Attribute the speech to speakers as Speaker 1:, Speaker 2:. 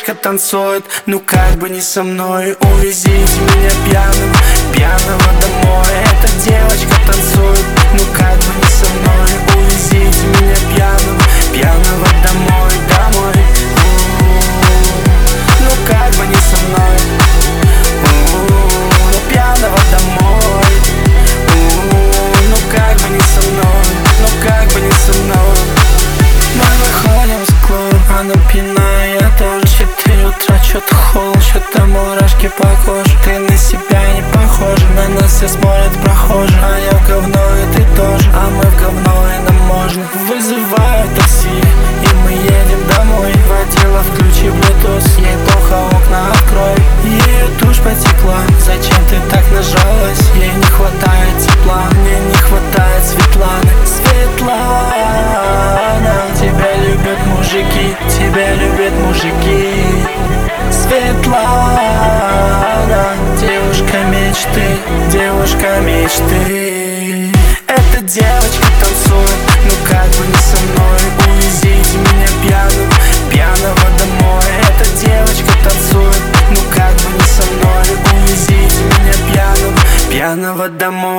Speaker 1: девочка танцует, ну как бы не со мной. Увезите меня пьяным, пьяного домой. Эта девочка танцует, ну как бы не со мной. Увезите меня пьяным, пьяного домой, домой. Ну как бы не со мной. Ну пьяного домой. Ну как бы не со мной. Ну как бы не со мной. Мы выходим в клуб, она пьяная, я тоже. 4 утра, чё-то холод, чё-то мурашки по коже. Ты на себя не похожа, на нас все смотрят прохожие. А я в говно, и ты тоже, а мы в говно, и нам можно. Вызываю такси, и мы едем домой. Водила, включи Bluetooth, ей плохо, окна открой. Ее тушь потекла, зачем ты так нажалась? Ей не хватает тепла, мне не хватает Светланы. Светлана, тебя любят мужики, тебя любят мужики. Светлана, девушка мечты, девушка мечты. Эта девочка танцует, ну как бы не со мной. Увезите меня пьяным, пьяного домой. Эта девочка танцует, ну как бы не со мной. Увезите меня пьяным, пьяного домой.